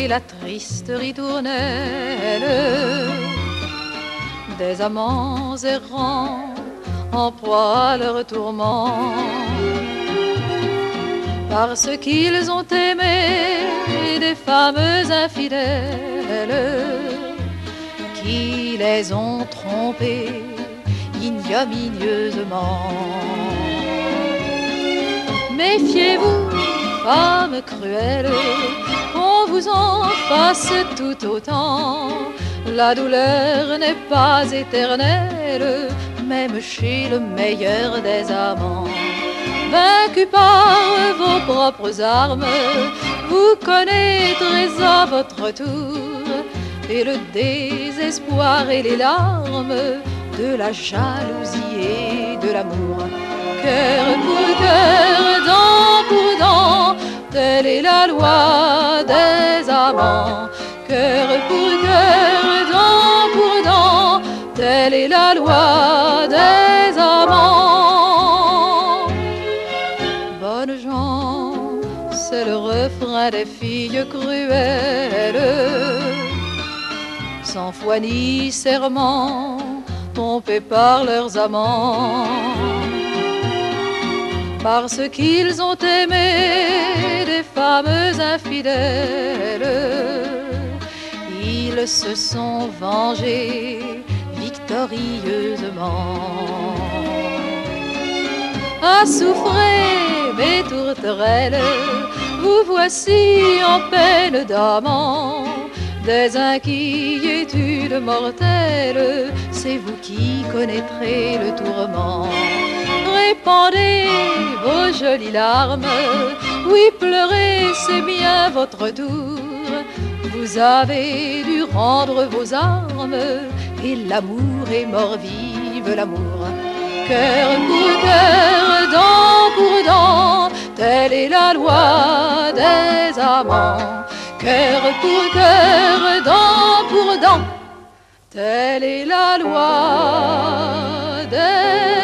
la triste ritournelle des amants errants en proie à leurs tourments, parce qu'ils ont aimé des femmes infidèles qui les ont trompés ignominieusement. Méfiez-vous, femmes cruelles, qu'on vous en fasse tout autant. La douleur n'est pas éternelle, même chez le meilleur des amants. Vaincu par vos propres armes, vous connaîtrez à votre tour et le désespoir et les larmes de la jalousie et de l'amour. Cœur pour cœur, dent pour dent, telle est la loi des amants. Cœur pour cœur, dent pour dent, telle est la loi des amants. Bonnes gens, c'est le refrain des filles cruelles, sans foi ni serment, trompés par leurs amants. Parce qu'ils ont aimé des femmes infidèles, ils se sont vengés victorieusement. À souffrir, mes tourterelles, vous voici en peine d'amant. Des inquiétudes mortelles, c'est vous qui connaîtrez le tourment. Répandez vos jolies larmes, oui, pleurez, c'est bien votre tour. Vous avez dû rendre vos armes, et l'amour est mort, vive l'amour. Cœur pour cœur, dent pour dent, telle est la loi des amants. Cœur pour cœur, dent pour dent, telle est la loi des